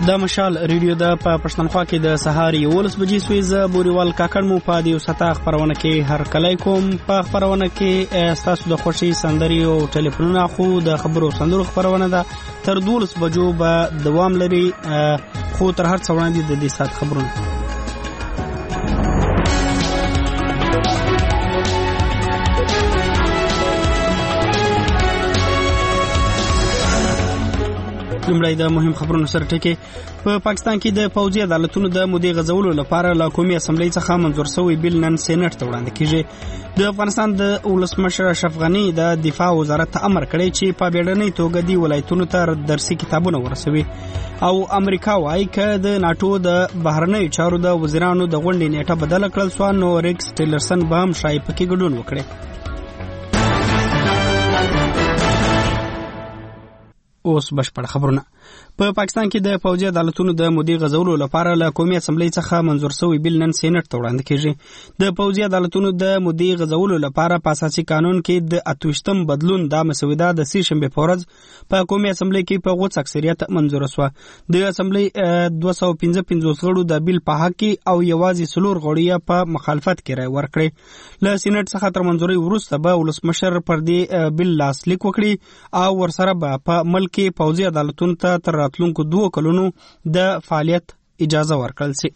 د مشال ریډیو د پښتونخوا کې د سهار 11 بجې سوي ز بوريوال کاکړ مو په دیو ستا خبرونه کې هر کله کوم په خبرونه کې تاسو د خوشي سندري او ټلیفونونه خو د خبرو سندرو خبرونه ده تر 12 بجو به دوام لري خو تر هر څو وړاندې د دې سات خبرونه لمړی د مهم خبرونو سره ټکی په پاکستان کې د پوځي عدالتونو د مودې غځولو لپاره له قومي اسمبلی څخه منظور شوی بیل نن سېنات ته وړاندې کیږي. د افغانستان د ولسمشر اشرف غنی د دفاع وزارت امر کړی چې په بیړنۍ توګه دی ولایتونو ته درسي کتابونه ورسوي او امریکا وايي چې د ناتو د بهرنۍ چارو د وزیرانو د غونډې نیټه بدل کړل سو نو ریکس ټیلرسن به هم شای پکې ګډون وکړي. اوس بشپړ خبرونه. په پاکستان کې د پوځي عدالتونو د مودې غځولو لپاره له قومي اسمبلی څخه منظور شوی بیل نن سېنات ته وړاندې کیږي. د پوځي عدالتونو د مودې غځولو لپاره په اساسي قانون کې د 28م بدلون د مسوده د سې شنبه په ورځ په قومي اسمبلی کې په غوڅ اکثریت منظور شو. د اسمبلی 255 غړو د بیل په حق او یوازې 4 غړي په مخالفت کې رائے ورکړي. له سېنات څخه تر منظوري وروسته به ولسمشر پر دې بیل لاسلیک وکړي او ورسره به په ملک کې پوځي عدالتونو ته تر راتلونکو 2 کلونو د فعالیت اجازه ورکړل شي.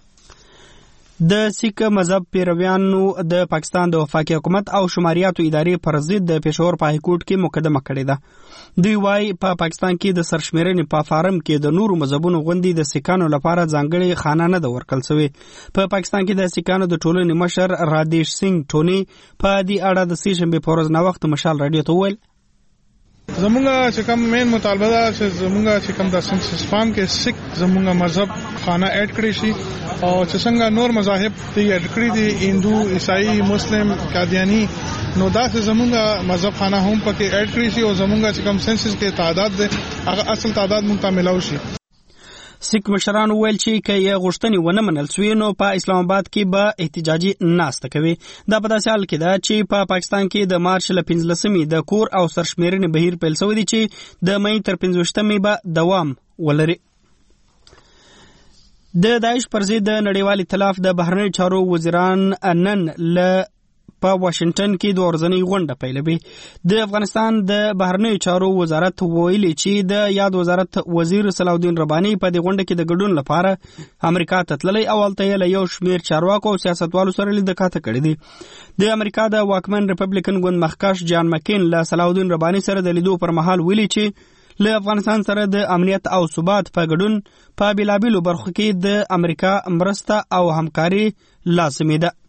د سیک مذهب پیرویانو د پاکستان د وفاقي حکومت او شماریاتو ادارې پر ضد د پېښور په های کورټ کې مقدمه کړې ده. دوی وايي په پاکستان کې د سرشمیرنې په فارم کې د نورو مذهبونو غونډې د سیکانو لپاره ځانګړي خانه نه ده ورکړل شوی. په پاکستان کې د سیکانو د ټولنې مشر رادیش سنگ ټونی په دې اړه د سې شنبه په ورځ نو وخت مشال رادیو ته ویل زمونږه چې کوم مین مطالبه ده چې زمونږه چې کوم د سنسس فارم کې سیک زمونږه مذهب خانه اډ کړی شي او چې څنګه نور مذاهب ته اډ کړی دي هندو عیسائی مسلم قادیانی نو دا چې زمونږه مذهب خانه هم پکې اډ کړی شي او زمونږه چې کوم سنسس کې تعداد ده هغه اصل تعداد مونږ ته ملاوي شي. سیک مشران ویل چې که غوښتنې ونه منل سوی نو په اسلام آباد کې به احتجاجي ناسته کوي. دا په داسې حال کې ده چې په پاکستان کې د مارچ له 15مې د کور او سرشمیرنې بهیر پیل شوی دی چې د مې تر 15مې به دوام ولري. د داعش پر ضد د نړیوال ائتلاف د بهرنی چارو وزیران نن له په واشنگټن کې د ورځنۍ غونډه پیلوي. د افغانستان د بهرنی چارو وزارت ویلي چې د یاد وزارت وزیر صلاح الدین رباني په دې غونډه کې د ګډون لپاره امریکا ته تللی او هلته یې له یو شمېر چارواکو او سیاستوالو سره لیدکاته کړې دي. د امریکا د واکمن ریپبلیکن ګوند مخکښ جان مکین له صلاح الدین رباني سره د لیدو پر مهال ویلي چې له افغانستان سره د امنیت او ثبات په ګډون په بیلابیلو برخو کې د امریکا مرسته او همکاري لازمي ده.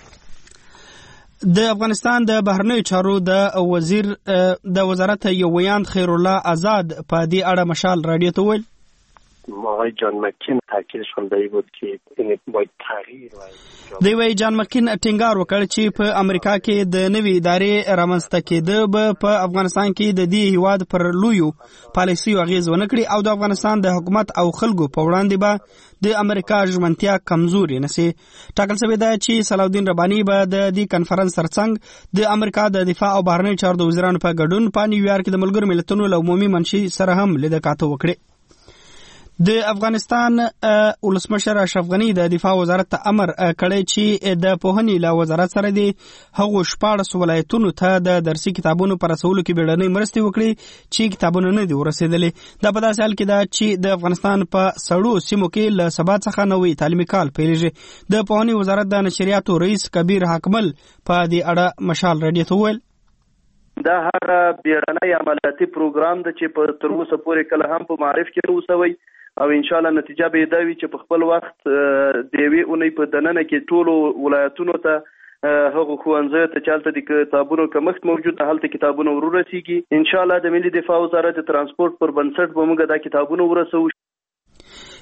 د افغانستان د بهرنیو چارو د وزیر د وزارت یو ویاند خیر الله آزاد په دې اړه مشال رادیو ته ویل آقای جان مکین تاکیدشون به این بود که این باید تغییر دی وی جان مکین ټینګار وکړ چې په امریکا کې د نوې ادارې رامنځته کېده به په افغانستان کې د دې هیواد پر لویو پالیسیو اغیز ونه کړي او د افغانستان د حکومت او خلکو په وړاندې به د امریکا ژمنتیا کمزوري نشي. ټاکل شوی دی چې صلاح الدین رباني به د دې کنفرانس ترڅنګ د امریکا د دفاع او بهرنی چارو د وزیرانو په ګډون په نیویارک کې د ملګرو ملتونو له عمومي منشي سره هم لیدکاته وکړي. د افغانستان ولسمشر اشرف غنی د دفاع وزارت ته امر کړی چې د پوهنې له وزارت سره د هغو 14 ولایتونو ته د درسي کتابونو پر رسولو کې بیړنۍ مرستې وکړي چې کتابونه نه دي ورسېدلي. دا په داسې حال کې ده چې د افغانستان په سړو سیمو کې له سبا څخه نوی تعلیمي کال پیلېږي. د پوهنې وزارت د نشریاتو رئیس کبیر حکمل په دې اړه مشال رادیو ته ویل دا هغه بیړنۍ عملیاتي پروګرام ده چې په تر اوسه پورې کله هم په معرف کې اوسوي او ان شاء الله نتیجه به دا وي چې په خپل وخت د وی اونۍ په دننه کې ټولو ولایتونو ته هغه خوانځه ته چالتې د کتابونو کمښت موجود هلته کتابونه ورسیږي. ان شاء الله د ملي دفاع وزارت ترانسپورت پر بنسټ به موږ دا کتابونه ورسو.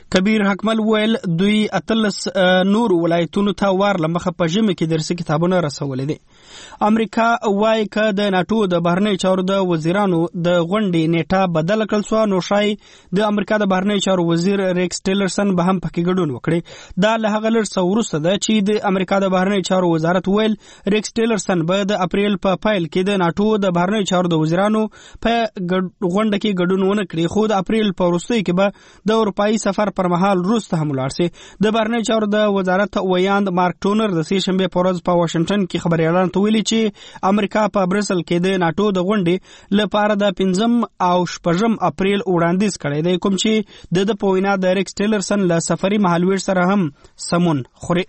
کبیر حکمل ویل دوی 18 نور ولایتونو ته وار لمخه په ژمي کې درسي کتابونه رسولي دي. امریکا وایي که د ناتو د بهرنی چارو د وزیرانو د غونډې نیټه بدل کړل سو نو شای د امریکا د بهرنی چارو وزیر ریکس ټیلرسن به هم پکې ګډون وکړي. دا له هغه لږ څه وروسته ده چې د امریکا د بهرنی چارو وزارت ویل ریکس ټیلرسن به د اپریل په پایل کې د ناتو د بهرنی چارو د وزیرانو په غونډه کې ګډون ونه کړي، خو د اپریل په وروستۍ کې به د اروپایي سفر پر مهال روس ته هم ولاړ سي. د بهرنی چارو د وزارت ویاند مارک ټونر د سې شنبه په ورځ په واشنگټن کې خبريالانو ته ویلي چې امریکا په برسل کې د ناتو د غونډې لپاره د 5 او 6 اپریل وړاندیز کړی دی، کوم چې د په وینا د ریکس ټیلرسن له سفري مهالویر سره هم سمون خوري.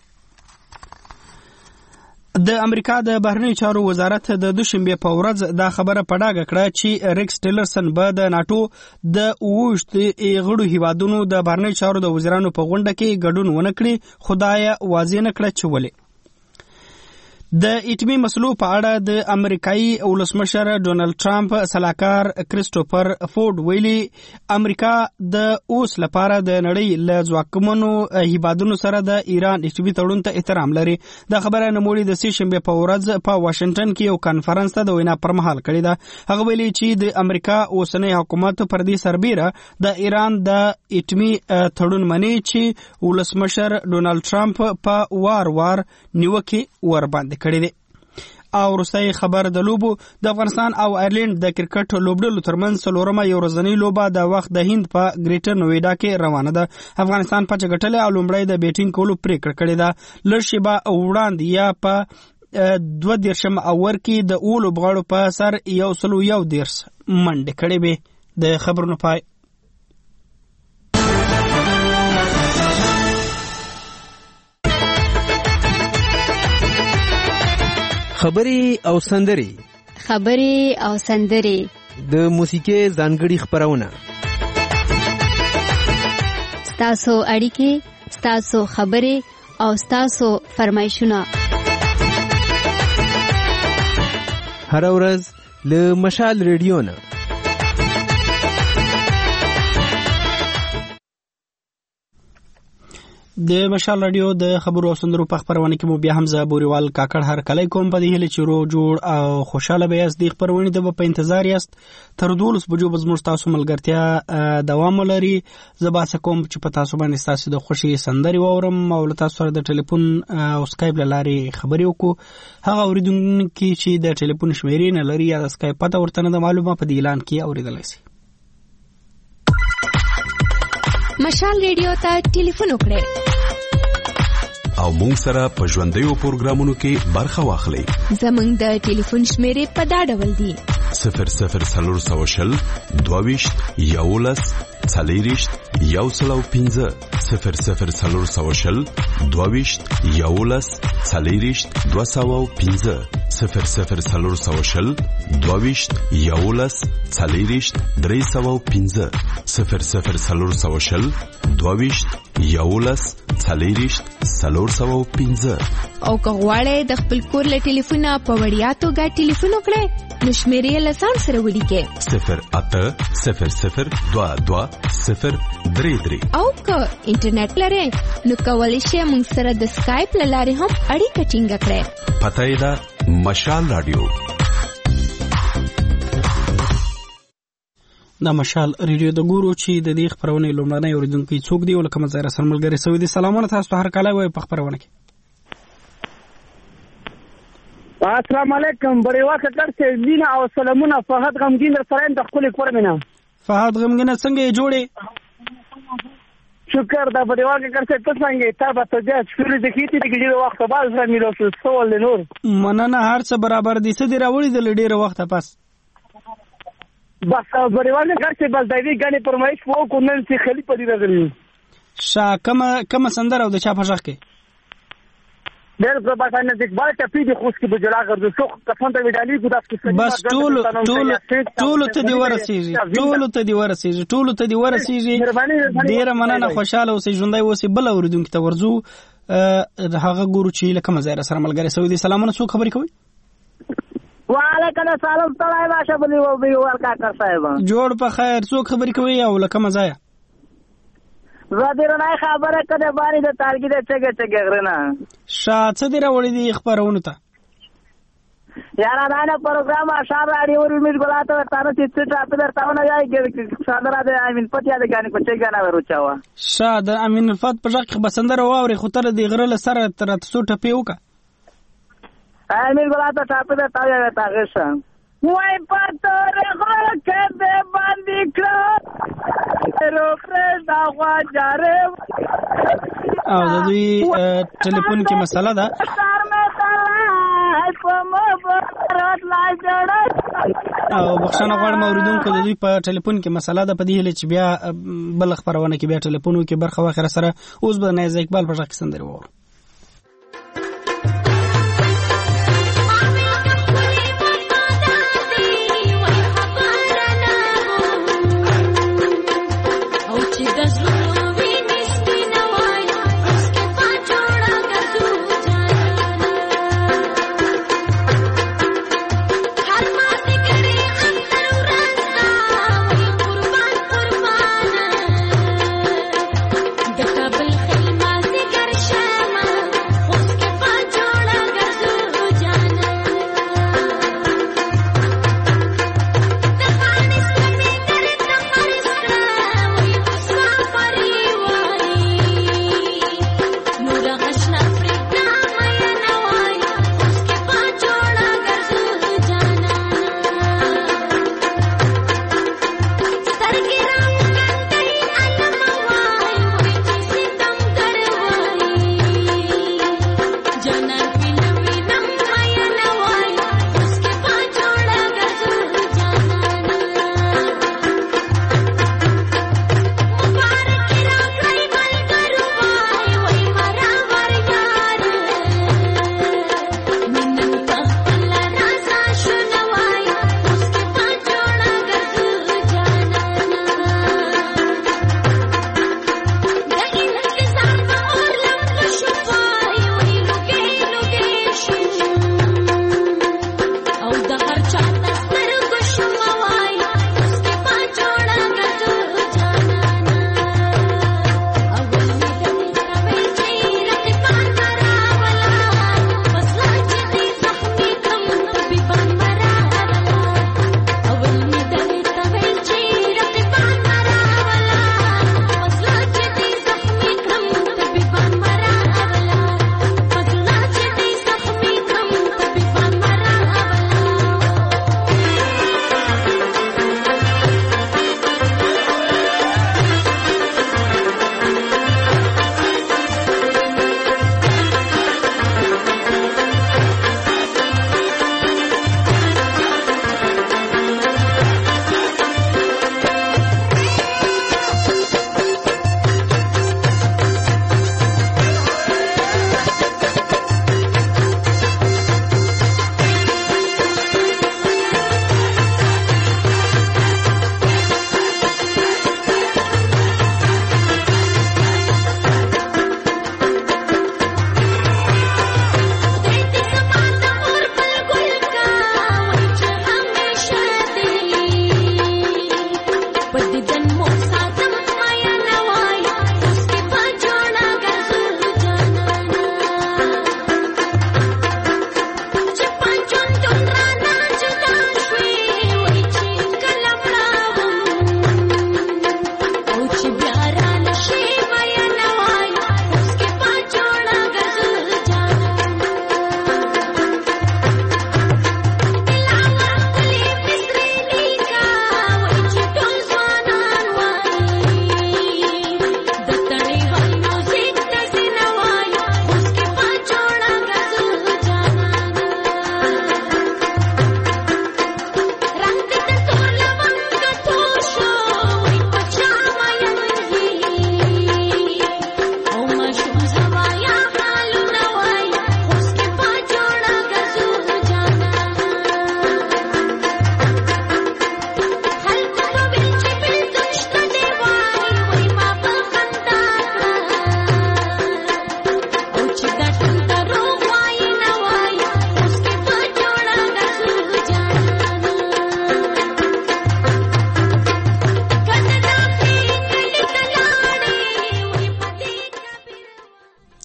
د امریکا د بهرنی چارو وزارت د دوشنبه په ورځ دا خبره په ډاګه کړه چې ریکس ټیلرسن به د ناتو د اوشت غړو هیوادونو د بهرنی چارو د وزیرانو په غونډه کې ګډون ونه کړي، خدای واضح نه کړه چې ولې. د ایټمی مسلو په اړه د امریکایي ولسمشر ډونالد ټرمپ سلاکار کریسټوفر فورد ویلي امریکا د اوس لپاره د نړۍ له ځواکمنو هیوادونو سره د ایران ایټمی تړون ته احترام لري. دا خبره نوموړي د سې شنبه په ورځ په واشنگټن کې یو کانفرنس ته د وینا پر مهال کړې ده. هغه ویلي چې د امریکا اوسنۍ حکومت پر دې سربیره د ایران د ایټمی تړون مني چې ولسمشر ډونالد ټرمپ په وار نیوکه ور باندې کړی دی. او روسي خبر د لوبو د افغانستان او ایرلند د کرکټ لوبډلو ترمنځ څلورمه یو ورځنی لوبه د وخت د هند په ګریټر نویډا کې روانه ده. افغانستان په چګټلې او لومړی د بیټینګ کولو پریکړه کړې ده. لړشبه وړاندې یا په 22 اور کې د اولو بغاړو په سر 111 منډه کړې به. د خبرونو پای. خبري او سندري د موسیقي ځانګړي خبرونه ستاسو اړیکې، ستاسو خبري او ستاسو فرمایشونه هر ورځ له مشال ریډیو نه. د مشال رادیو د خبرو او سندرو په خبرونه کې مو بیا هم زه بوريوال کاکړ هر کله کوم په دې هله چې رو جوړ او خوشاله به یاست. د خبرونه د په انتظار یاست تر 12 بجو به زموږ تاسو ملګرتیا دوام لري. زه به تاسو کوم چې په تاسو باندې تاسو د خوشي سندري وورم او تاسو سره د ټلیفون او سکایپ لاري خبرې وکړو. هغه اوریدونکو چې د ټلیفون شمیرې نه لري یا د سکایپ پته ورته نه معلومه په اعلان کې اوریدلای شي. مشال ریډیو ته ټلیفون وکړئ او مونږ سره په ژوندیو پروګرامونو کې برخه واخلئ. زمونږ د ټلیفون شمیرې په دا ډول دي: 00 22 11 40 105 00 22 11 40 205 00 22 11 40 305 00 22 11 40 305. او که غواړئ د خپل کور له ټلیفونه په وړیا توګه ټلیفون وکړئ نو شمیرې له ځان سره ولیکئ 0800 22 033. او که انټرنیټ لرئ نو کولی شئ موږ سره د سکایپ له لارې هم اړیکه ټینګه کړئ. پته یې ده مشال رادیو. دا مشال ریډیو د ګورو چې د دې خبرونه لومړنۍ اوریدونکو څوک دی ولکه مزار سره ملګری سوي دي. سلامونه تاسو هر کله وای په خبرونه کې. السلام علیکم بڑے واکه کرته لینا او سلامونه. فهد غمگین در سره د خپل کور مینا. فهد غمگین څنګه جوړې؟ شکر دا بڑے واکه کرته ته څنګه تا به ته د شپږ دقیقې د ګډه وخت بعد سره میلو سوال نور مننه هر څه برابر دي. څه دی راوړي د ډیره وخت پاس بس بڑے واکه کرته بل دایي غني پرمایش وو کو نن سي خلیفہ دی راغلی. شا کما سندره او د چا په ځخ کې ډېر په باسانه د بال ټپی د خوش کې بجلا غردو څو کفن ته وډالي کو د بس ټول ته دی ورسیږي ډېر مننه. خوشاله اوسې ژوندۍ اوسې بل اوریدونکو ته ورځو هغه ګورو چې لکه مزار سره ملګری سوي دي. سلامونه څوک خبرې کوي؟ وعلیکم السلام طلای باشه بلی و بی ورکا کر صاحب. جوړ په خیر څوک خبرې کوي او لکه مزایا زادیرنای خبره کده باندې د تارګي د چګه غرنه شاته دی راوړي دي خبرونه ته یارا دا پروګرام اشار راډیو ریمیټ ګلاته تاسو چې ټاپ درتاونه یای کې صادره د امین پتیا د غانې کو چې غانا ورچاوا شاد امین الفت په ځکه بسندره واوري خو تر دی غره سره تر تاسو ټپی وکا امین ګلاته ټاپ درتاویا تاغه سم وای پاتور غل کې به باندې کړه روخره دا غواجاره او د دوی ټلیفون کې مسله ده او بخښنه غواړم اوریدونکو د دوی په ټلیفون کې مسله ده په دې هیله چې بیا بل خبرونه کې بیا ټلیفون کې برخه واخره سره اوس به نه اقبال په ځکه سندري وره Shama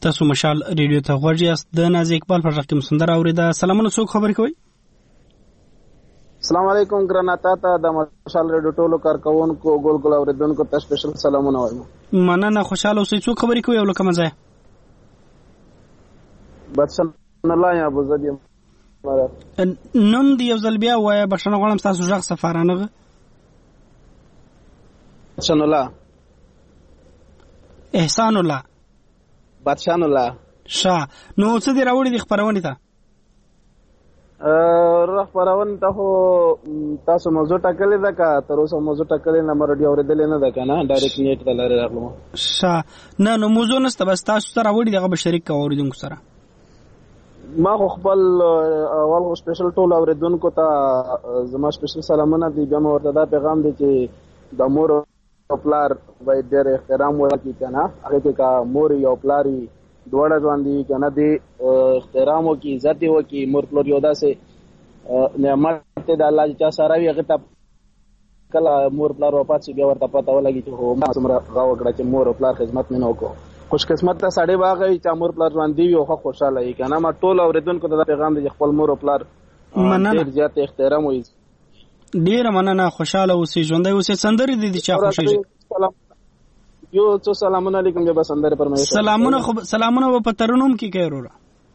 تاسو مشال ریډیو ته غوږ یاست. د نازي اقبال پر غږ کې سندره اوریده. سلامونه، څوک خبرې کوي؟ السلام علیکم ګراناتا ته د مشال ریډیو ټولو کارکونکو ګول اوریدونکو ته سپیشل سلامونه وایم. مننه، خوشاله اوسئ. څوک خبرې کوي او له کومه ځای؟ بسن الله یا ابو زدی. نن دی یو ځل بیا وایه، بښنه غواړم ستاسو غږ سفارانه. بسن الله، احسان الله، بادشاہ الله شاه. نو څه دی راوړي د خبرونې ته؟ خبرونه ته خو تاسو موضوع ټاکلې ده که تر اوسه موضوع ټاکلې نه مرډي اورېدلې نه ده که نه؟ ډایرکټ نیټ ته لارې راغلم. شاه نه، نو موضوع نشته، بس تاسو سره راوړي دغه به شریک کوو اورېدونکو سره. ما خو خپل اول خو سپیشل ټول اورېدونکو ته زما سپیشل سلامونه دي. بیا مې ورته دا پیغام دی چې د مور او پلار باید ډېر احترام وکړي که نه، هغې کې که مور او پلار یې دواړه ژوند دي که نه، دې احترام وکړي، عزت یې وکړي. مور پلار یو داسې نعمت دی د الله چې چا سره وي، هغې ته کله مور پلار وفات شي بیا ورته پته ولګي چې هو ما څومره غه وکړه چې مور او پلار خدمت مې نه وکړو. خوش قسمته سړی به هغه وي چې مور پلار ژوندي وي او ښه خوشحاله وي که نه. ما ټول اورېدونکو ته دا پیغام دی چې خپل مور او پلار ډېر زیات احترام وي. ډېره مننه، خوشحاله اوسئ، ژوندی اوسئ. سندرې دي چا خوښېږي؟ یو څو سلامونه علیکم. بیا به سندرې فرمایش. سلامونه به په ترنم کې کوي وروره.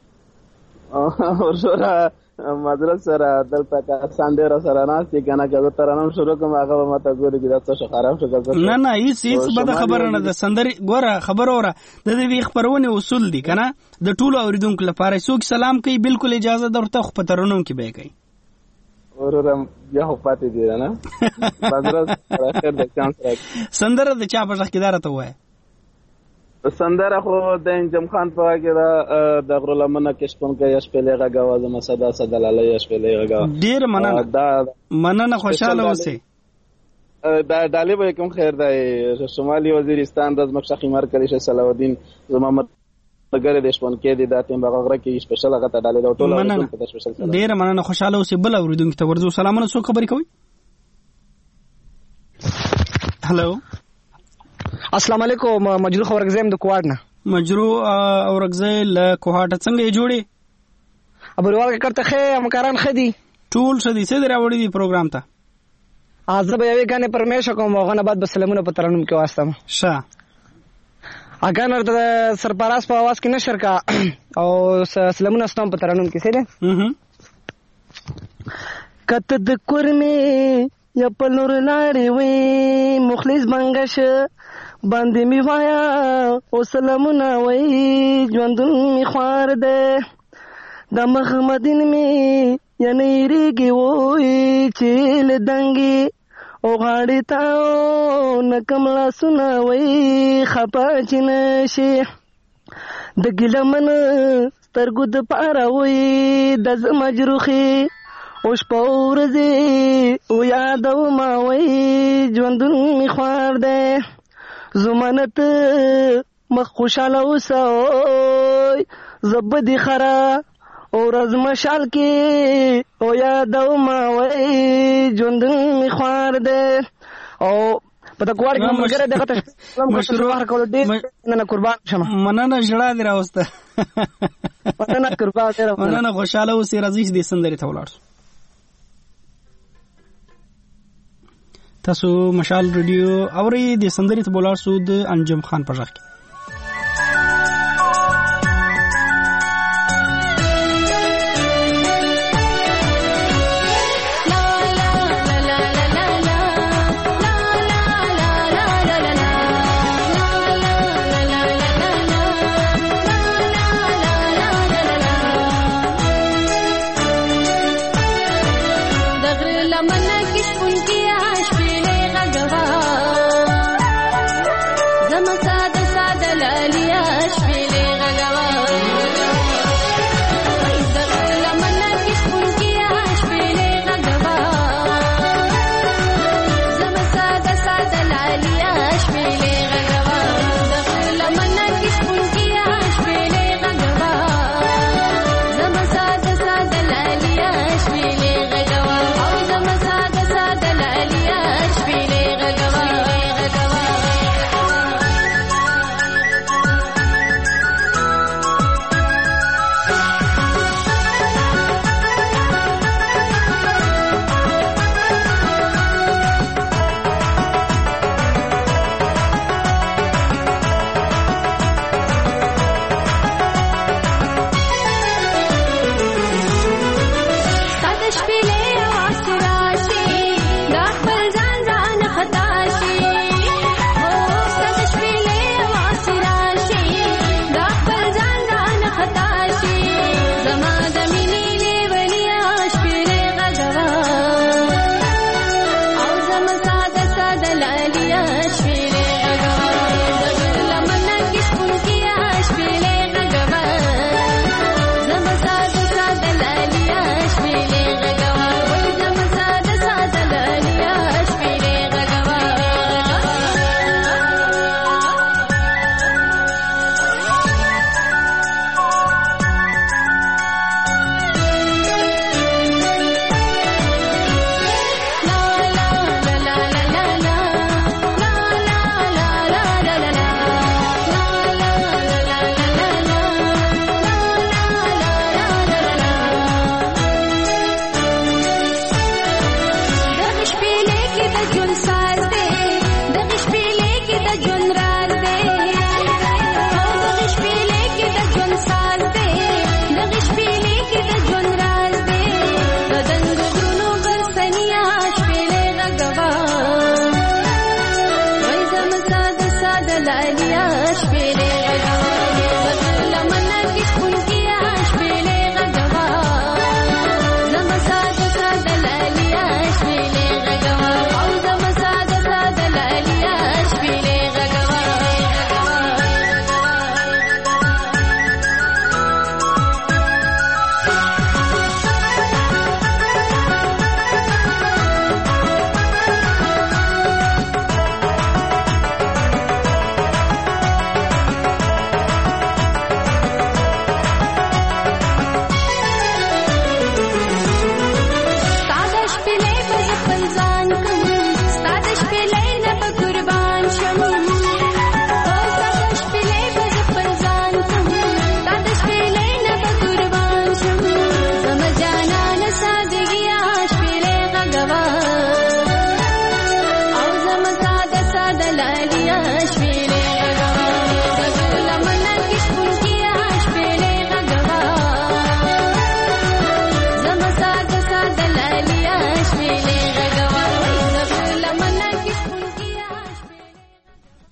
وروره معذرت سره دلته که سندره سره ناست دي که نه، که زه ترنم شروع کړم هغه به ماته ګوري چې دا څه شو خراب شو. نه نه، هېڅ بده خبره نه ده. سندرې ګوره خبره وره د دې خپرونې اصول دي که نه، د ټولو اورېدونکو لپاره. څوک سلام کوي بالکل اجازه ده ورته، خو په ترنم کې به یې کوي. وروره بیا خو پاتې دي نه. معذرت سره خیر د چانس راکړي. سندره د چا په غږ کې دا راته ووایه. سندره خو د انجم خان په غږ کې ده، د غرو لمنه کې شپونکی یا شپېلې غږوه زما صدا صدا لاله یا شپېلې غږوه. ډېره مننه، خوشحاله اوسئ. دا ډالۍ به کوم خیر دی. شمالي وزیرستان د ځمکې شخي مرکزي شه صلاح الدین زما ملګری د شپونکی دی، دا تیم بغه غره کې سپیشل هغه ته ډالۍ ده. ټول اورېدونکو ته سپیشل سلام. ډېره مننه، خوشحاله اوسئ. بل اورېدونکي ته ورځو. سلامونه، څوک خبرې کوي؟ هلو، السلام علیکم. مجرو اورګزیم د کوهاټ نه. مجرو اورګزی له کوهاټه څنګه یې جوړې؟ ابروال کې کرته خې همکاران خدي ټول شدي څه راوړي دی پروګرام ته. زه به یوې غانې پرمیش کوم، غنه بعد به سلامونه په ترنم کې واستم. شه اګان ورته سرپراز په आवाज کې نشر کا او سلامونه ستوم په ترنم کې سره. کته د کورمه یا په نور لاړې وې مخلص بنگش باندې می وایا او سلامونه وې ژوندون می خوار ده د محمدین می یا نېریږي وې چې لدنګي او غاړې تاو نکملا سنا وې خپا چنشي د ګلمن سترګو د پاره وې د مجروخي اوش پورزي او یادو ما وې ژوندون می خوار ده زمانت مخ خوشاله اوسوي زبدي خرا او رزمشال کې او یادو ما وې ژوندون می خوار ده. او پته کوړ کې مګره دغه ته مشروع کول دې نه قربان شمه. مننه جړه دی راوسته. مننه قربان دی. مننه، خوشاله اوسې. راځي دې سندري ته ولاړ. تاسو مشال ریډیو اوري د سندري ته بولاړ سو د انجم خان په ځخ کې. زما ساده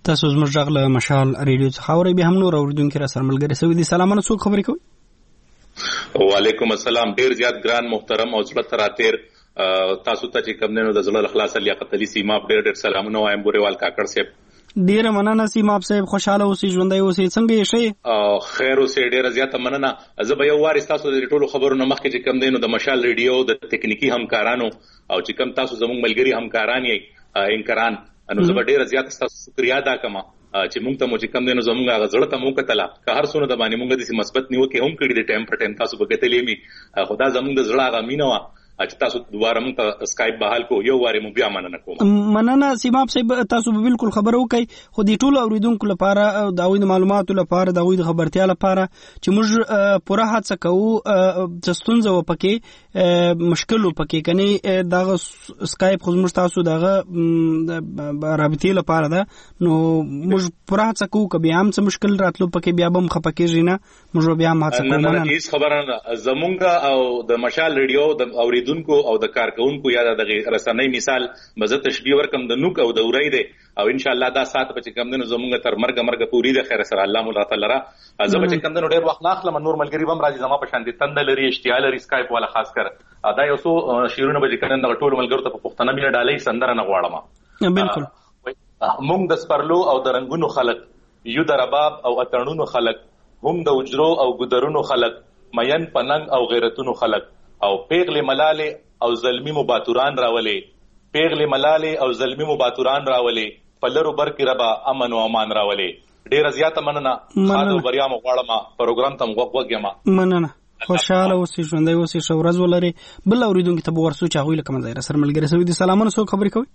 تاسو زموږ غږ له مشال ریډیو څخه اورئ. بیا هم نور اوریدونکي را سره ملګري شوي دي. سلامونه، څوک خبرې کوي؟ وعلیکم السلام. ډیر زیات ګران محترم او زړه تراتیر تاسو ته چې کوم نه د زړه خلاص لیاقت علي سیماب ډیر سلامونه وایم. بوريوال کاکړ صاحب ډیره مننه. سیماب صاحب خوشاله اوسئ، ژوندی اوسئ، څنګه یې شئ؟ خیر اوسئ، ډیره زیاته مننه. زه به یو واري تاسو د ټولو خبرونو مخکې چې کوم دی نو د مشال ریډیو د تکنیکی همکارانو او چې کوم تاسو زموږ ملګري همکاران یې انکران نو زه به ډیره زیاته تاسو شکریا ادا کوم چې موږ ته مو چې کوم دی نو زموږ غزړه ته مو کتله که هر څونه د باندې موږ د مثبت نیوکه هم کړې د ټایم پر ټایم تاسو به کتلې می خدا زموږ د زړه غمینه وا چې تاسو دوباره موږ ته اسکایپ بحال کو یو واري مو بیا مننه کوم. مننه سیماب صاحب، تاسو به بالکل خبرو کوي خو د ټولو اوریدونکو لپاره د اوی معلوماتو لپاره د اوی د خبرتیا لپاره چې موږ پوره هڅه کوو چې ستونزه و پکې مشکل و پکې کني دغه اسکایپ خو موږ تاسو دغه رابطې لپاره ده نو موږ پوره هڅه کوو که بیا هم څه مشکل راتلو پکې بیا به مخپکیږي نه موږ بیا هم هڅه کوو. نه هیڅ خبره نه. زمونږ او د مشال ریډیو د اوریدونکو او د کارکونکو یا د رسنۍ مثال مزه تشبیه ورکم د نوک او د اورۍ دی او ان شاء الله دا سات به کوم دنو زمونږ تر مرګ پوری د خیر سره الله مولا تعالی را زه به کوم دنو ډیر وخت ناخلم. نور ملګری هم راځي زما په شان دي تند لري اشتعال لري اسکایپ والا خاص کر دا یو څو شیرونه به کنه د ټولو ملګرو ته په پښتنه مینه ډالۍ سندره نه غواړم. بالکل موږ د سپرلو او د رنگونو خلق یو د رباب او اتڼونو خلق هم د وجرو او ګدرونو خلق مین پننګ او غیرتونو خلق او پیغله ملاله او ظلمی مباتوران راولې پیغله ملاله او ظلمی مباتوران راولې پلرو بر کې ربا امن او امان راولې. ډیر زیاته مننه. خاطر بریا مو غواړم پروګرام تم وګوګم. مننه. خوشاله اوسئ، ژوندی اوسئ، ښه ورځ ولرئ. بل اوریدونکو ته به ورسو چې هغوی له کومه ځایه سره ملګري شوي دي. سلامونه، څوک خبرې کوي؟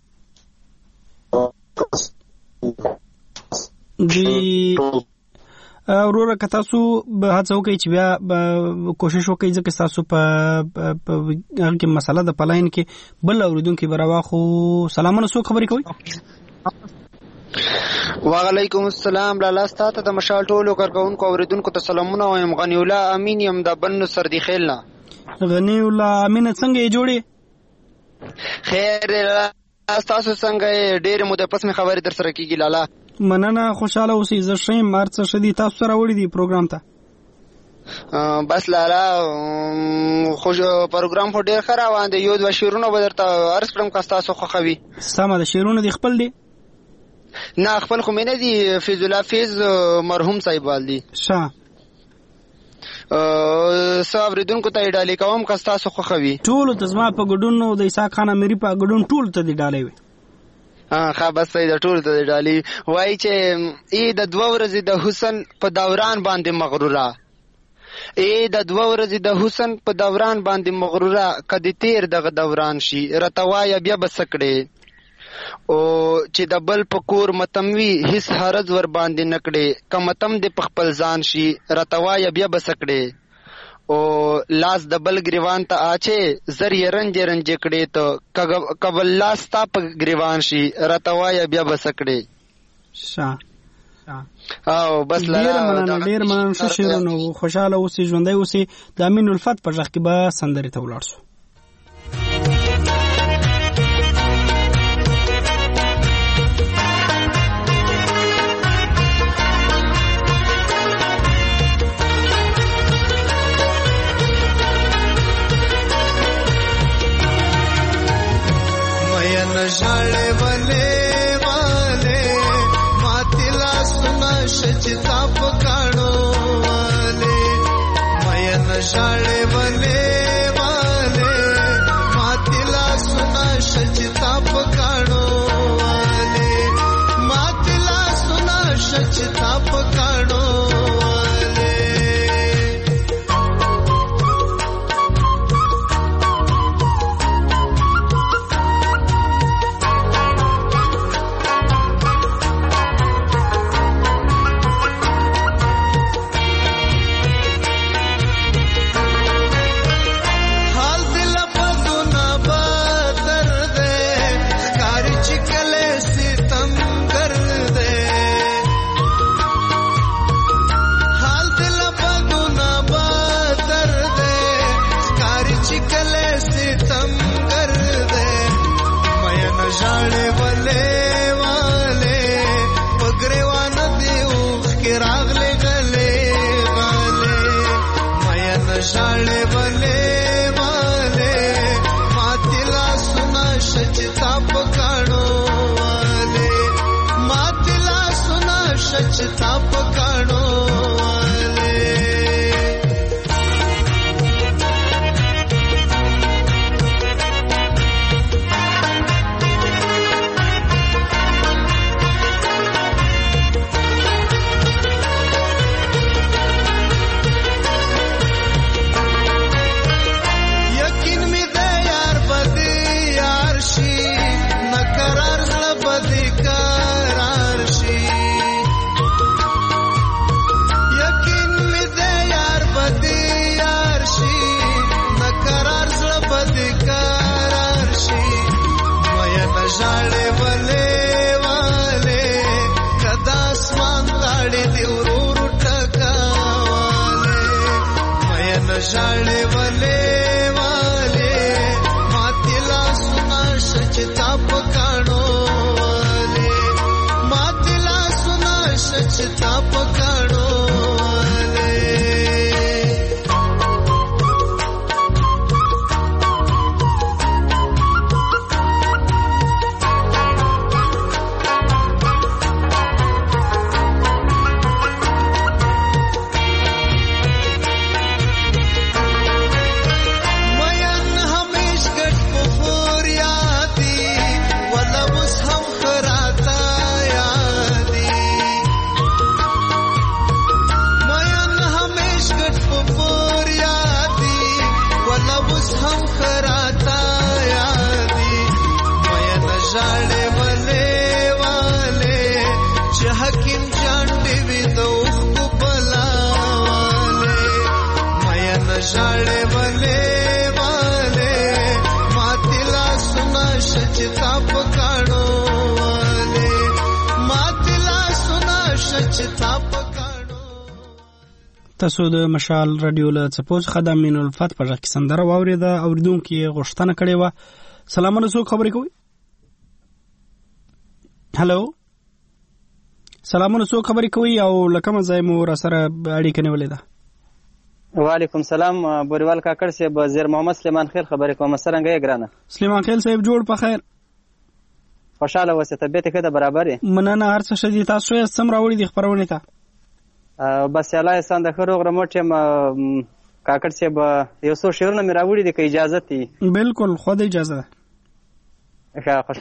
جی وروره که تاسو به هڅه وکړئ چې بیا کوشش وکړئ ځکه ستاسو په هغه کې مسله ده په لاین کې بل اوریدونکي به راواخو. سلامونه، څوک خبرې کوي؟ وعلیکم السلام. لالا ستاته د مشال ټولو کارکونکو اوریدونکو ته سلامونه وایم. غنی الله امین یم د بنو سردي خیلنا. غنی الله امین څنګه یې جوړې؟ خیر تاسو څنګه ډېر مو د پس می خبرې در سره کیږي. لالا مننه، خوشاله اوسئ. زه ښه یم. هر څه ښه دي. تاسو سره وړي دي پروګرام ته؟ بس لالا خوش پروګرام خو ډېر ښه روان دی. یو دوه شعرونه به درته عرض کړم که ستاسو خوښوي. سمه ده. شعرونه دې خپل دي؟ نه خپل خو مې نه دي. فیض الله فیض مرحوم صاحب وال دي. ښه څه اورېدونکو ته یې ډالۍ کوم که ستاسو خوښوي. ټولو ته زما په ګډون د اسحاق خان امیري په ګډون ټولو ته دې ډالۍ وي. ښه بس صحیح ده. ټولو ته دې ډالۍ وایي چې ای د 2 ورځې د حسن په دوران باندې مغروره ای د 2 ورځې د حسن په دوران باندې مغروره کدی تیر دغه دوران شي رتوایا بیا بسکړي او چې د بل پکور متموي هیڅ حرج ور باندې نکړي کمتم د خپل ځان شي رتوایا بیا بسکړي او لاس د بل گریوان ته اچي زری رنج کړي ته قبل لاس تا په گریوان شي رتوایا بیا بسکړي. او بس ډیر مننه ښه شعرونه. خوشاله اوسئ، ژوندی اوسئ. د امین الفت په غږ کې به سندرې ته ولاړ شو. ژړې ولې والے ماتلا سنا شچتا پکاړو والے مین ژړې ولې والے ماتلا سنا شچتا پکاړو والے ماتلا سنا شچتا پکاړو ژړې ولې والے ماتلا سنا شچتا پکانو والے ماتلا سنا شچتا پکانو ژړې ولې والے ماتلا سنا شچتا پکانو والے ماتلا سنا شچتا پکانو تاسو د مشال رادیو له چپوز خدام مين الفت په ځکه سندره واوریده اوریدونکو یې غوښتنه کړې و. سلامونه څوک خبرې کوي؟ هالو سلامونه څوک خبرې کوي او لکه مزه مو را سره اړیکه نیولې ده؟ وعلیکم سلام بوریوال کاکړ صاحب زیر محمد سلیمان خیل خبرې کوم. څنګه یې ګرانه؟ سلیمان خیل صاحب جوړ په خیر؟ خوشاله اوسه طبیعت ښه ده برابر یې؟ مننه هر څه ښه دي. تاسو یې سم راوړي دي خبرونه ته؟ بس الله احسان د ښه روغ رمټ یم کاکړ صاحب یو څو شعرونه مې راوړي دي که اجازه دي؟ بالکل خو د اجازه ده. ښه خوش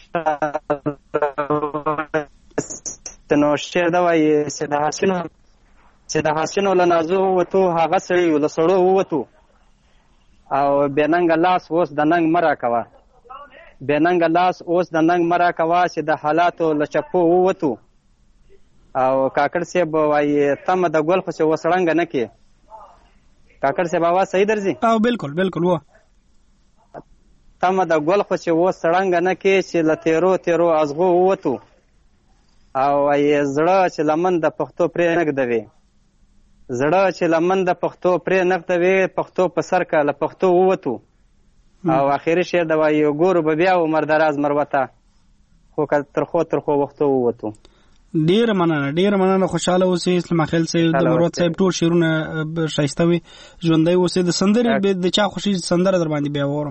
نو شعر دا وایي چې د حسینو له نازو ووتو هغه سړي له سړو ووتو او بې ننګه لاس اوس د ننګ مه راکوه بې ننګه لاس اوس د ننګ مه راکوه چې د حالاتو له چپو ووتو او کاکړ صاحب وایي تمه د ګل خو چې وسړنګه نه کې. کاکړ صاحب آواز صحیح درځي؟ او بالکل بالکل و تمه د ګل خو چې وسړنګه نه کې چې له تیرو تیرو ازغو ووتو او وایي زړه چې لمن د پښتو پرې نږدوي زړه چې لمن د پښتو پرې نږدوي پښتو په سر که له پښتو ووتو او اخري شعر د وایي ګورو به بیا عمر دراز مروته خو که ترخو ترخو وختو ووتو. ډیره مننه خوشاله اوسئ. اسلام خیل صاحب د مروت صاحب ټول شعرونه ښایسته وي ژوندی اوسئ. د سندرې د چا خوښي سندره در باندې بیا وورم؟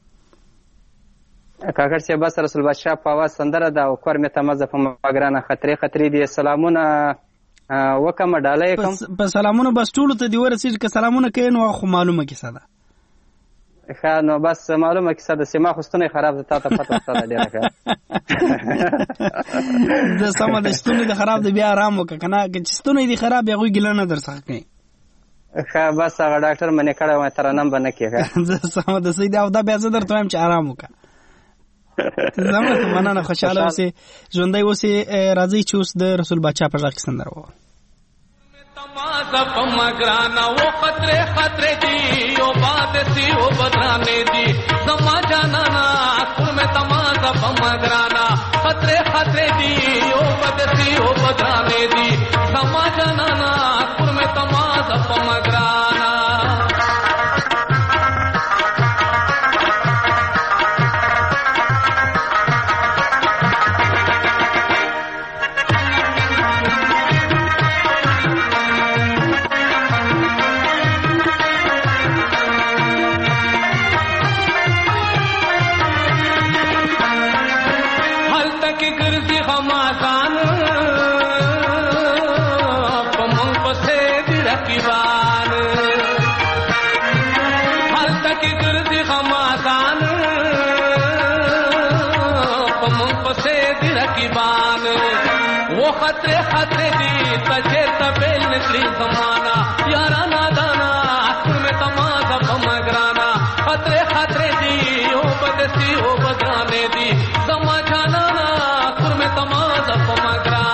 کاکړ صاحب بس رسول بادشاه په اواز سندره ده او کور مې ته مزه په مګرانه خطرې دي. سلامونه وکم ډاله کوم په سلامونه بس ټولو ته دی ورسېږي که سلامونه کوي نو خو معلومه کیسه ده. ښه نو بس معلومه کیسه ده. سیما خو ستونی خراب ده تا ته پته شته ده ډېره ښه د سمه د ستونی د خراب ده بیا آرام وکړه که نه چې ستونی دې خراب وي هغوی ګیله نه در څخه کوي. ښه بس هغه ډاکټر منې کړی وای ترنم به نه کېږه زه سمه ده صحیح ده او دا بیا زه درته وایم چې آرام وکړه. زما ته مننه خوشحاله اوسئ ژوندی اوسئ. راځئ چې اوس د رسول باچا په غږ کې سندره ووایم. तमाजा पमगराना वो खतरे खतरे दी ओ बात सी ओ बदराने दी समा जाना ना कुल में तमाजा पमगराना खतरे खतरे दी ओ बात सी ओ बदराने दी समा जाना ना कुल में तमाजा पमगराना رقیبان وہ خطرے خطرے دی تجھے تبیل نکلی زمانہ یارانا دانا اکھر میں تمازہ پمگرانا خطرے خطرے دی او بدسی او بدرانے دی زما جانانا اکھر میں تمازہ پمگرانا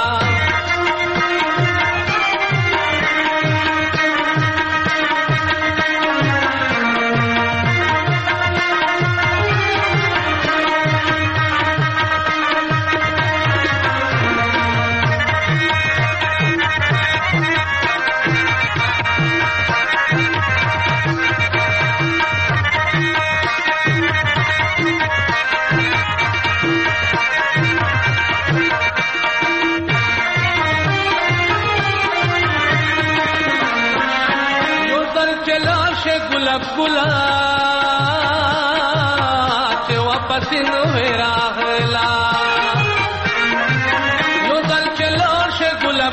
گلاب گلاب چه واپس نوے راغلا یو دل چلور شه گلاب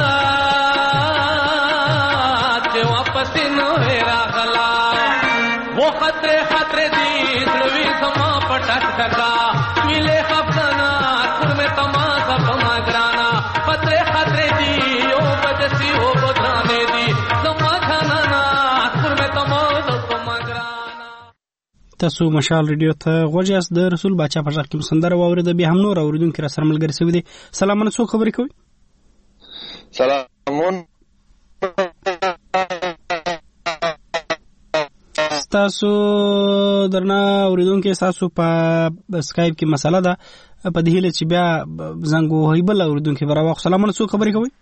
گلاب چه واپس نوے راغلا وہ خطرے خطرے دی دلوی زما پټک ټکا ویلے خفنا کور میں تماشا پمگرانا خطرے خطرے دی او بدسی او بدرانے دی زما جانانا کور میں تماشا پمگرانا. تاسو مشال ریډیو ته غوږ یاست. د رسول باچا په ژغ کې سندره واورېده. بیا هم نور اوریدونکي را سره ملګري شوي دي. سلامونه، څوک خبرې کوي؟ سلامون. تاسو درنه اوریدونکي تاسو په سکایپ کې مسله ده په دې هیله چې بیا زنګ وهي بل اوریدونکي براوخ. سلامونه، څوک خبرې کوي؟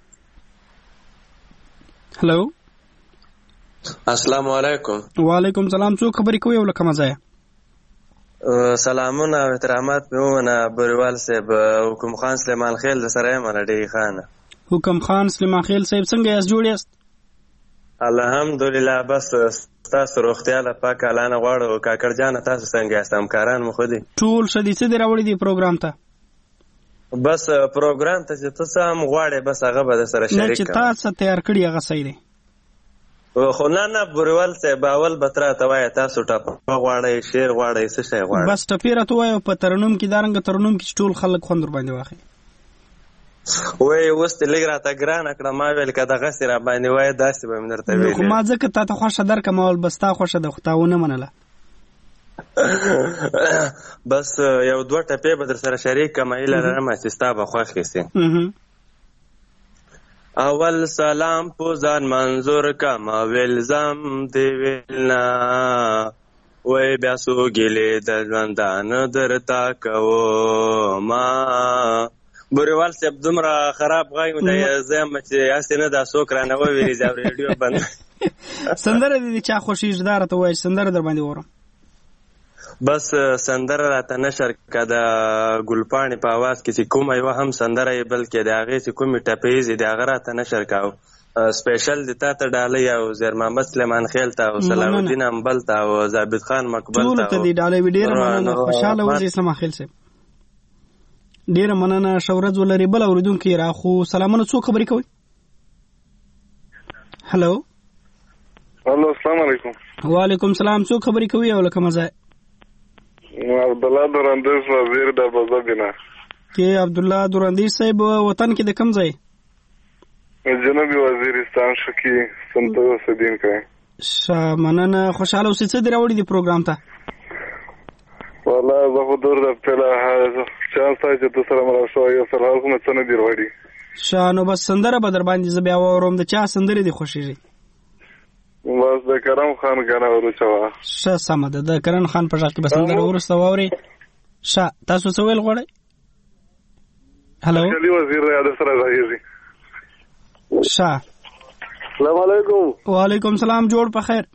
هلو، السلام علیکم. وعلیکم سلام. څوک خبرې کوي او لکه مزه؟ سلامونه او احترامات مې ومنه بریوال صاحب. حکم خان سلیمان خیل د سره یم ډېری خانه. حکم خان سلیمان خیل صاحب څنګه یاست؟ جوړ یاست؟ الحمدلله. بس تاسو روغتیا له پاک الله نه غواړو. کاکړ جان تاسو څنګه یاست؟ همکاران مو خو دي ټول ښه دي. څه دې راوړي دي پروګرام ته؟ بس پروګرام ته چې ته څه هم غواړې بس هغه به در سره شریک نه چې تاسو تیار کړي هغه صحیح دی. خو نه بریوال صاحب اول به راته وایه تاسو ټپ غواړئ، شعر غواړئ، څه شی غواړئ؟ بس ټپې راته ووایه په ترنم کې دارنګه ترنم کې چې ټول خلک خوند ورباندې واخلي. وایي اوس دې لږ راته ګرانه کړه. ما ویل که دغسې راباندې وایه داسې به مې درته ویلې. خو ما ځکه تا ته خوښه درکړم اول بس تا خوښه ده خو تا ونه منله. بس یو دوه ټپې به در سره شریک کړم. هیله لرم چې ستا به خوښې سي. اول سلام په ځان منظور کم ویلزم دی ویلنا وای بیا سو ګیلې د ژوندانه درته کوما. بریوال صاحب دومره خراب غږ مې دی زه یم چې هسې نه دا څوک رانه وویرېږي او ریډیو بند. سندره دې چا خوښېږي دا راته ووایه چې سندره در باندې واورم. بس سندره راته نشر که د ګلپاڼې په اواز کې چې کومه یوه هم سندره یې بلکې د هغې چې کومې ټپیزې د هغه راته نشر که سپیشل د تا ته ډالۍ او زیر محمد سلیمان خیل ته او صلاح الدین امبل ته او ثابت خان مقبل ته ټولو ته دې ډالۍ وي. ډېره مننه. خوشحاله اوسئ سلیمان خیل صاحب. ډېره مننه. ښه ورځ ولرئ. بل اورېدونکي را خو سلامونه، څوک خبرې کوي؟ هلو. هلو، السلام علیکم. وعلیکم سلام. څوک خبرې کوي او لکه مزه؟ عبدالله دورندیش وزیر د بزبینا. کې عبدالله دورندیش صاحب وطن کې د کوم ځای؟ جنوبي وزیرستان شکی سنتو سدین کوي. مننه. خوشحاله اوسئ. څه دې راوړي دي پروګرام ته؟ والله زه خو دور د پهله چانس ته چې تو سره مله شو یو سره خو مې څه نه دي راوړي. نو بس سندره به در باندې زه بیا واورم. د چا سندرې دې خوښېږي؟ بس د کرم خان غانا ورچوا. ښه سمه ده. د کرم خان په ژغ کې به سندره وروسته واورئ. ښه تاسو څه ویل غواړئ؟ هلو. علي وزیر د سره راځي. ښه. السلام علیکم. وعلیکم سلام. جوړ په خیر.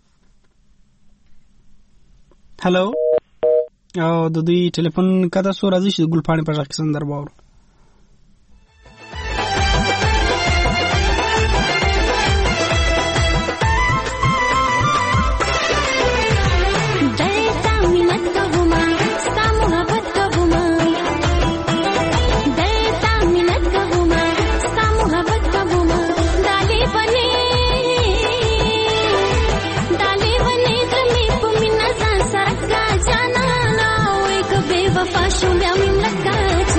هلو. او د دوی ټلیفون کده سو راځي چې د ګلپاڼې په ژغ کې سندره واورو. وفا شو بیا مم لکه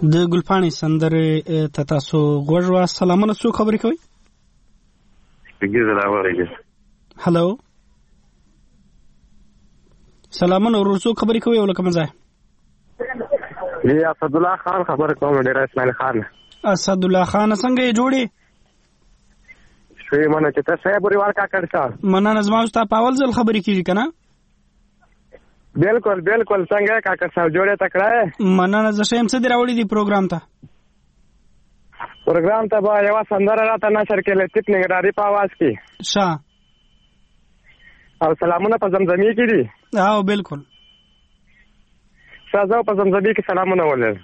د ګلپاڼې سندرې ته تاسو غوږ وا. سلامونه، څوک خبرې کوي؟ هلو، سلامونه ورور، څوک خبرې کوي او له کوم ځای؟ اسدالله خان خبرې کوم، ډېر اسماعیل خان. اسدالله خان، څنګه یې جوړې؟ شوی منه چې ته صاحب ورېوال کاکړ شه. مننه، زما ستا په اول ځل خبرې کېږي که نه؟ بالکل بالکل، څنګه کاکړ صاحب جوړې تکړه؟ مننه، زه ښه یم. څه دې راوړي دي پروګرام ته؟ پروګرام ته به یوه سندره راته نشر کې لطیف نګراري په اواز کې ښه، او سلامونه په زمزمي کې دي. او بالکل ښه، زه په زمزمي کې سلامونه ولر.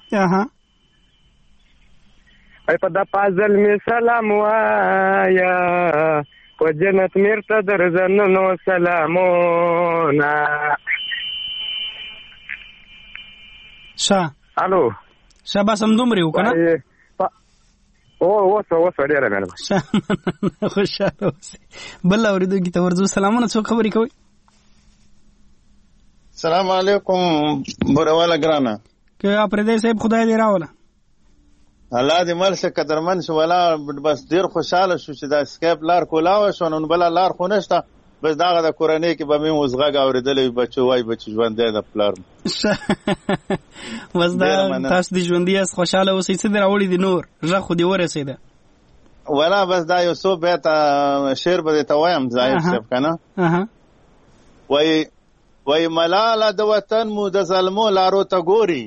په دا پازل می سلام وایا، په جنت میرته درځنو سلامونه. ښه، الو، ښه، بس همدومره یو که نه؟ اوس ډېره مهرباني. خوشحاله اوسې. بل اورېدونکي ته ورځو. سلامونه، څوک خبرې کوي؟ سلام علیکم بورواله ګرانه. که اپریدی صاحب خدای دې راوله. الله دې مل شه، قدرمن شو. ولا بس ډېر خوشحاله شو چې دا سکیپ لار کولاوه شو، نو بله لار خو نشته. بس دغه د کورنۍ کې به مې اوس غږ اورېدلی وي، بچو وایي بچي ژوندی د پلار. بس دا تاسو دې ژوندي یاست، خوشحاله اوسئ. څه دې راوړي دي نور؟ غږ خو دې ورسېده. ولا بس دا یو څو بیته شعر به درته وایم ظاهر صاحب که نه؟ وایي ملاله د وطن مو د ظلمو لارو ته ګوري،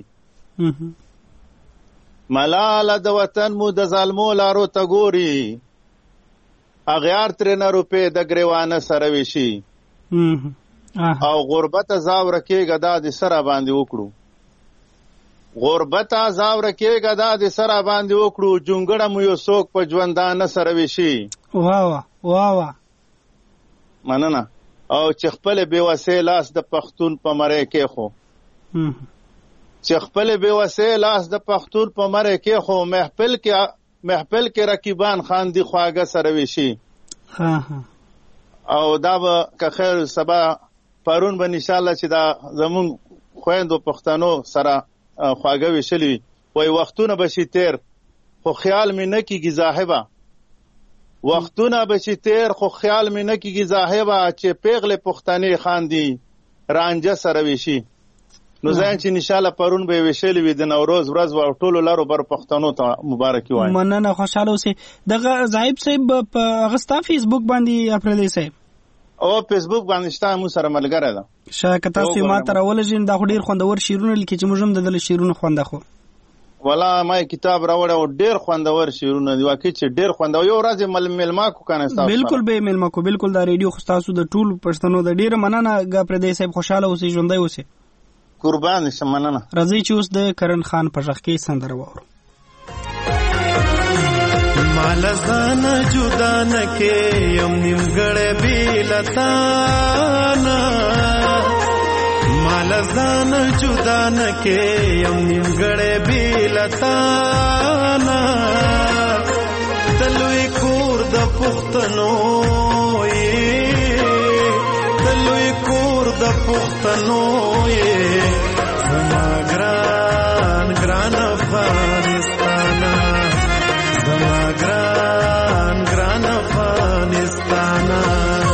ملاله د وطن مو د ظلمو لارو ته ګوري، اغیار ترېنه روپې د ګریوانه سره ویشي، او غربته زاوره کېږه دا د سره باندې وکړو، غربته زاوره کېږه دا د سره باندې وکړو، جونګړه مو یو څوک په ژوندانه سره ویشي. واه واه، مننه. او چې خپل بېوسۍ لاس د پښتون په مری کېښو، چې خپل بېوسۍ لاس د پښتون په مری کېښو، محفل کې رقیبان خاندي خواږه سره ویشي. او دا به که خیر سبا پرون به انشاءالله چې دا زمون خویندو پښتنو سره خواږه ویشلي وي. وختونه به شي تیر خو خیال مې نه کېږي صاحبه، وختونه به شي تیر خو خیال مې نه کېږي صاحبه، چې پیغلې پښتنې خاندي رانجه سره ویشي. نو ځان چې انشاءالله پرون به ویشلي وي د نوروز ورځ و، او ټولو لارو بر پښتنو ته مبارکي وایم. مننه، خوشحاله اوسئ. دغه زاهب صاحب په هغه ستا فیسبوک باندې اپریدی صاحب؟ او فیسبوک باندې شته، موږ سره ملګری ده. ښه، که تاسو یې ما ته راولږئ، دا خو ډېر خوندور شعرونه لیکي چې موږ هم د ده له شعرونو خوند اخلو. والا ما کتاب راوړی او ډېر خوندور شعرونه دي، واقعي چې ډېر خوندور. یو ورځ یې مېلمه کو که نه ستاسو؟ بالکل به یې مېلمه کو، بالکل. دا ریډیو خو ستاسو د ټولو پښتنو ده. ډېره مننه اپریدی صاحب، خوشحاله اوسئ، ژوندی اوسئ. قربان شم، مننه. راځئ چې اوس د کرن خان په غږ کې سندره واورو. مال ځان جدا نه کې یم نیمګړی بېلتانه، مال ځان جدا نه کې یم نیمګړی بېلتانه، د لوی کور د پښتنو یې، د لوی کور د پښتنو یې، زما ګران ګران افغانستانه، زما ګران ګران افغانستانه.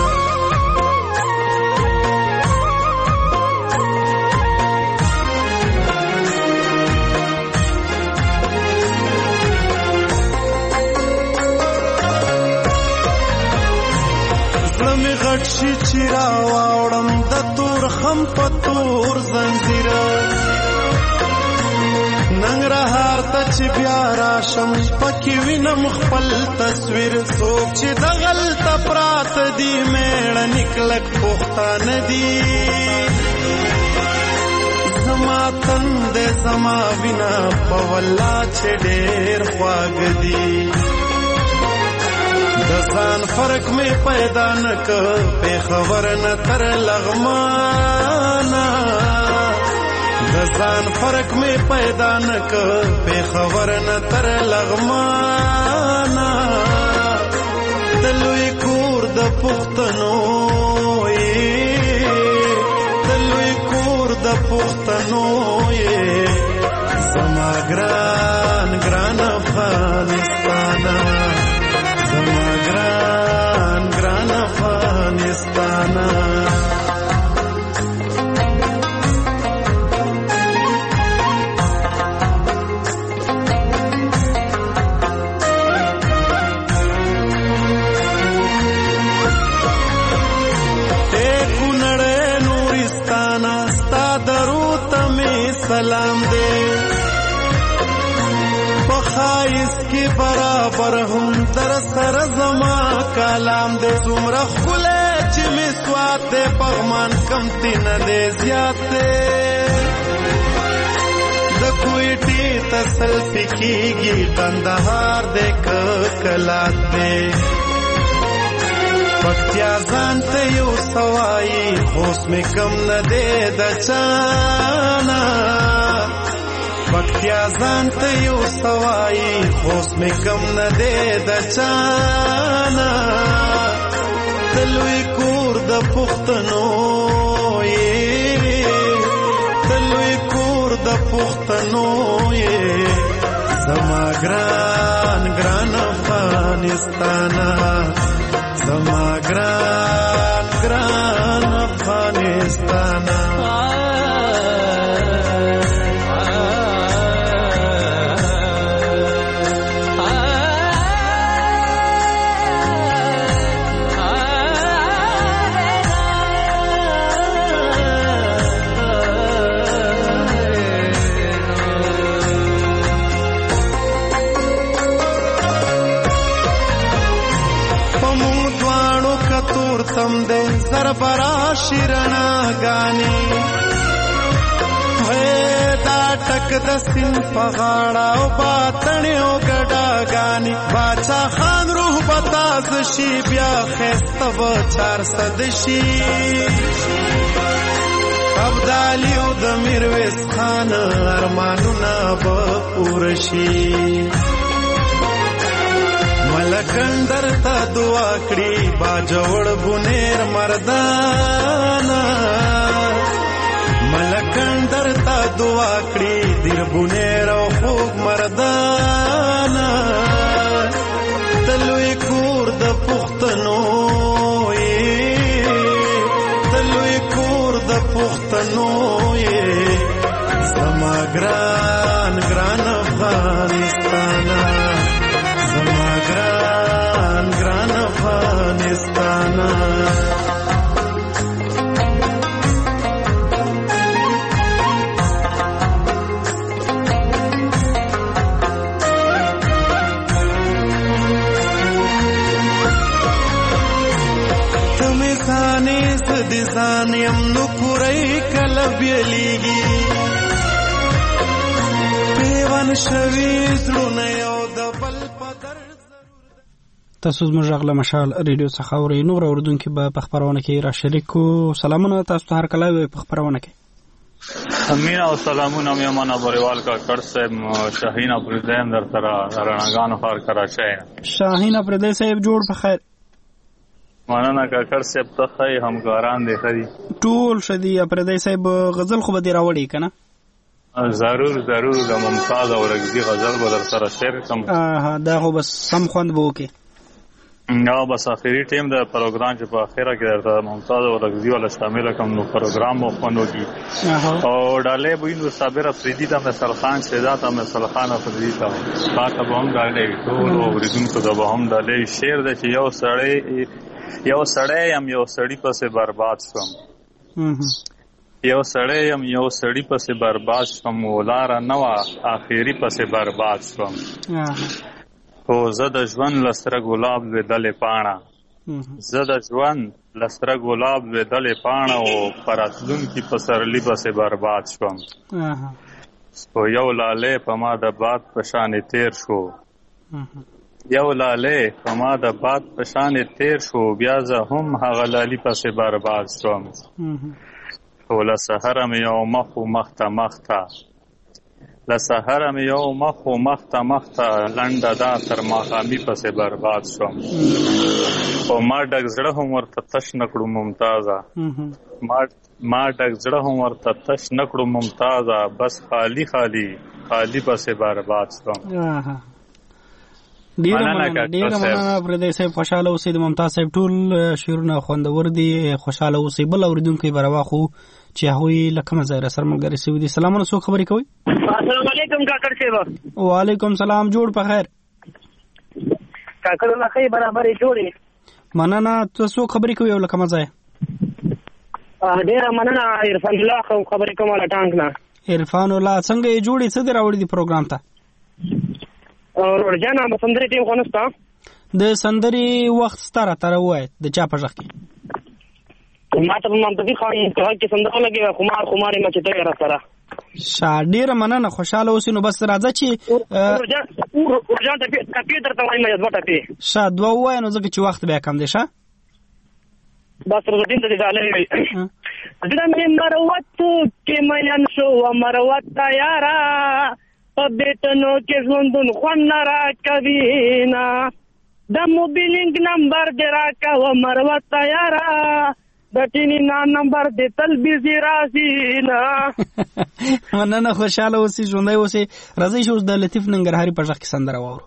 زړه مې غټ شي چې راواوړم د تور خم په تور زنځیره، ننګرهار ته چې بیا راشم پکې وینم خپل تصویر، څوک چې دغلته پراته دي میړني کلک پښتانه دي، زما تندې زما وینا په والله چې ډېر خواږه دي، د ځان فرق مې پیدا نه که پېښور نه تر لغمانه، د ځان فرق مې پیدا نه که پېښور نه تر لغمانه، د لوی کور د پښتنو یې، د لوی کور د پښتنو یې، زما ګران ګران افغانستانه زما ګران ګران افغانستانه سلام دے پخایس کی برابر هم در سر زما کلام دے سمرا خلے چی مسوات دے پغمان کمتی ندے زیاد دے دکویٹی تسلفی کی گی کندہار دے کلات دے پکتیا ځان ته یو سوای خوس می کم نه دې د چانا پکتیا ځان ته یو سوای خوس می کم نه دې د چانا تلوي کور د پښتنو یې تلوي کور د پښتنو یې زما ګران ګران افغانستانه زما ګران ګران افغانستانه تم دے سربرا شیرنا گانی دا ٹک دسن پغاڑا او باتنی او گڑا گانی باچا خان روح بتاز شی بیا خیستو 400 شی ابدالی او د میرویس خان ارمانونا بپورشی ملکندر تا دعا کړي باجوړ بونیر مردانا ملکندر تا دعا کړي دیر بونیر او خوږ مردانا تلوي کور د پښتنو تلوي کور د پښتنو زما ګران ګران افغانستانه زما ګران ګران افغانستانه تمه ځانې سدي ځان يم نو پورې کله بیلېږي پیوان شوي زړونه یو د بل تاسو زموږ غږ له مشال ریډیو څخه اورئ. نور اورېدونکي به په خپرونه کې را شریک کړو. سلامونه تاسو ته هر کله په خپرونه کې. امین او سلامونه مې مانا بریوال کا کړ صاحب شاهین افریدیم در تر رڼاګانو خار کراچۍ شاهین افریدی صاحب جوړ په خیر مننه کا کړ صاحب ته خی همکاران دي خري ټول شدي افریدی صاحب غزل خو به دی راوړي کنه ضرور د ممتاز او رګزي غزل به در سره شیر کوم دا خو بس سم خوند به وکي نو بس اخیری ټیم د پروګرام چې په اخیره کې درته ممتاز او رګزي ولا شامل کوم نو پروګرام مو خوندوږي او ډالې بوینو صابر افریدی د مثال خان شهزاد او مثال خان افریدی ته پاکه بوم ډالې ټول اوریدونکو ته به هم ډالې شیر د چې یو سړی یو سړی پسې برباد شوم یو سړی پسې برباد شوم ولاره نو اخیری پسې برباد شوم او زه د ژوند لسره ګلاب لیدلې پاڼه زه د ژوند لسره ګلاب لیدلې پاڼه او پراتلونکي پسرلی پسې برباد شوم او یو لاله په ما د باد په شانې تیر شو یو لاله په ما د باد په شانې تیر شو بیا زه هم هغه لالي پسې برباد شوم او له سحره مې یو مخ مخته لسحره مې یو مخ مخته لنډه دا تر ماښامي پسې برباد شوم او ما ډک زړه هم ورته تش نه کړو ممتازه ما ډک زړه هم ورته تش نه کړو ممتازه بس خالی خالی پسې برباد شوم. ډیره مننه پردی صاحب، خوشاله اوسئ. د ممتاز صاحب ټول شعرونه خوندور دي، خوشاله اوسئ. بل اوریدونکي به راواخو چې هغوی له کومه ځایه سره ملګري شوي دي. سلامونه، څوک خبرې کوئ؟ السلام علیکم کاکړ صاحب. وعلیکم سلام، جوړ په خیر. کاکړ الله خیر برابرې جوړې. مننه. ته څوک خبرې کوي او له کومه ځایه؟ ډیره مننه، عرفان الله خبرې کوم له ټانک نه. عرفان الله، څنګه یې جوړې؟ څه دې راوړي دي پروګرام ته؟ ورجانه د سندرې ټیم خو نشته. د سندرې وخت ستا راته راووایه، د چا په غږ کې؟ ما ته په منطقي خان کې سندره لګي، خمار یې مچته را سره. ډیره مننه، خوشاله اوسئ. نو بس راځه چې ورجان ته کپی درته وایم، یا دوه ټپې دوه ووایه، نو ځکه چې وخت بیا کم دی. بس رودین ته ډالۍ وي. زړه مې مروت کې مین شو مروت یارا، په بیتنو کې ژوندون خوند را کوي نه، د موبیلینګ نمبر دې راکوه مروت یارا، د ټینی نمبر دې تل بیزي راځي نه. مننه، خوشاله اوسئ، ژوندی اوسئ. راځئ چې اوس د لطیف ننګرهاري په غږ کې سندره واورو.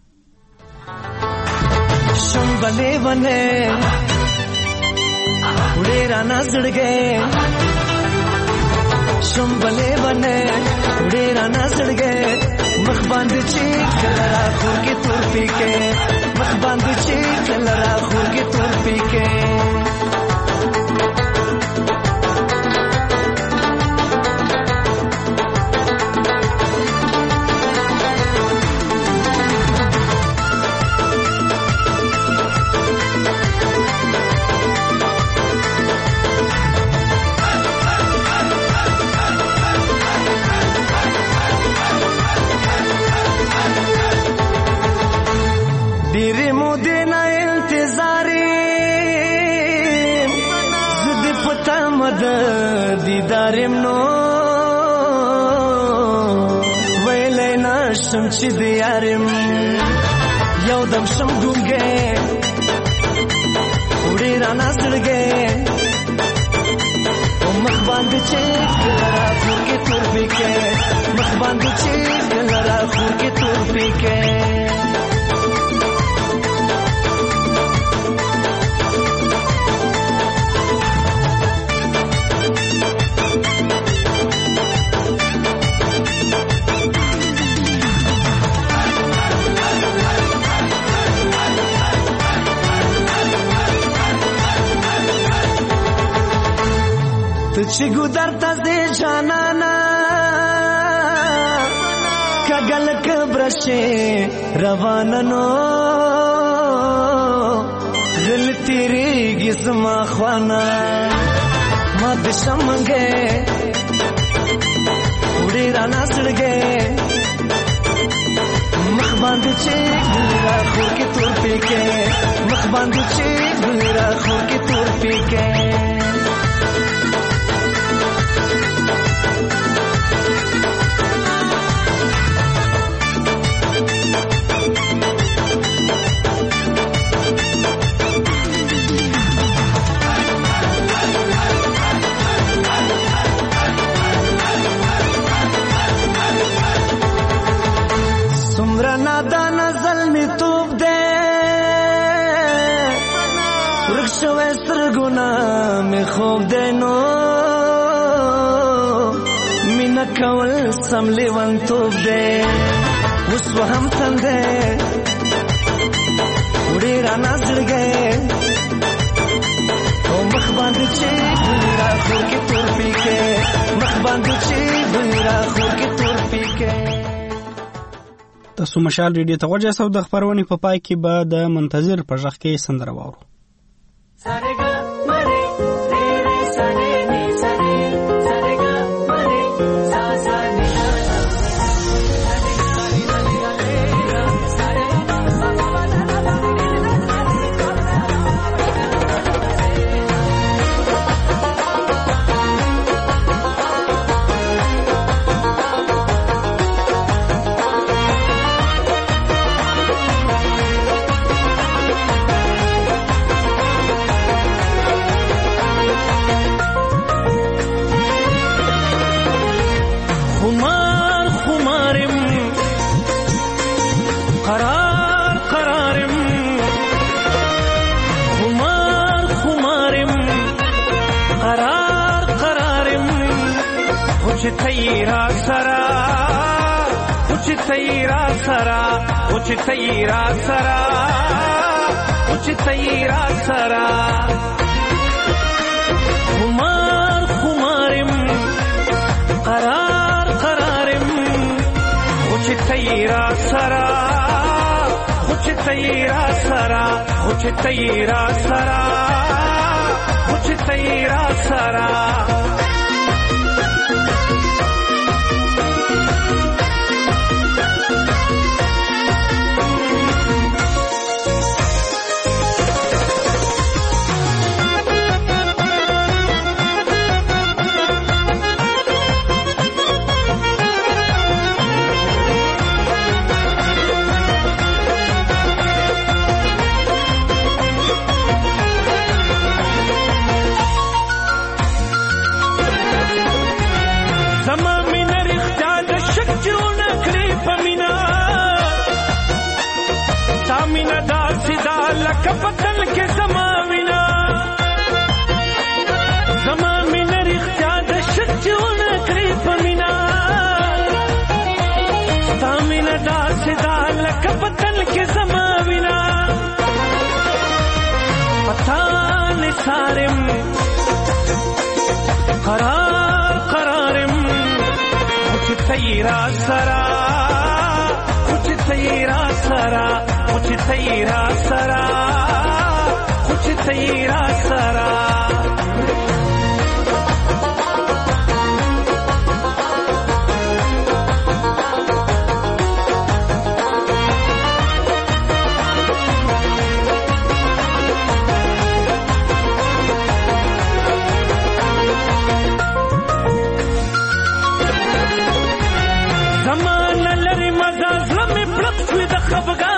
شنبلې ونه وړې رانه زړګې، شنبلې ونه وړې رانه زړګې، مخ باندې چې کله راخور کې تور پیکې، مخ باندې چې کله راخور کې تور پیکې. ډېرې مودې نه انتظارې زه دې په تمه د دیدار یم، نو ویلی نشم چې د یار یم، یو دم شم ګونګې وړې رانه زړګې، مخ باندې چې کله راخور کې تور پیکې، مخ باندې چې کله راخور کې تور پیکې. چې ګودر ته دې جانانا کګل کبرشه رواننو، غل تیریږي زما خوانا، ما د شمګې وړې رانه زړګې، مخ باندې چې ګل راخور کې تور پیکې، مخ باندې چې ګل راخور کې تور پیکې. سمرا نادان ظلمی توب دے ورکشوی سرگونا می خوب دے نو مینا کول سملی ون توب دے وسو هم تن دے وڑی رانا زڑ گئے او مخ باندې چې ګلرا خور کې تور پیکې، مخ باندې چې ګلرا خور کې تور پیکې. تاسو مشال ریډیو ته وجه سو د خبرونې په پای کې به د منتظر په ژغ کې سندره واورو. اوچتای را سرا اوچتای را سرا اوچتای را سرا اوچتای را سرا خمار خمارم قرار قرارم اوچتای را سرا اوچتای را سرا اوچتای را سرا اوچتای را سرا کپتل کې زماوینا زمامین رښتیا د شچونه کړی پمینا تامین داسې دا لکپتل کې زماوینا پتان سارم قرار قرارم کچھ تیرا سرا کچھ تیرا سرا کچھ تیرا سرا کچھ تیرا سرا زمان لري مزاج لمې پړق شوي د خفګان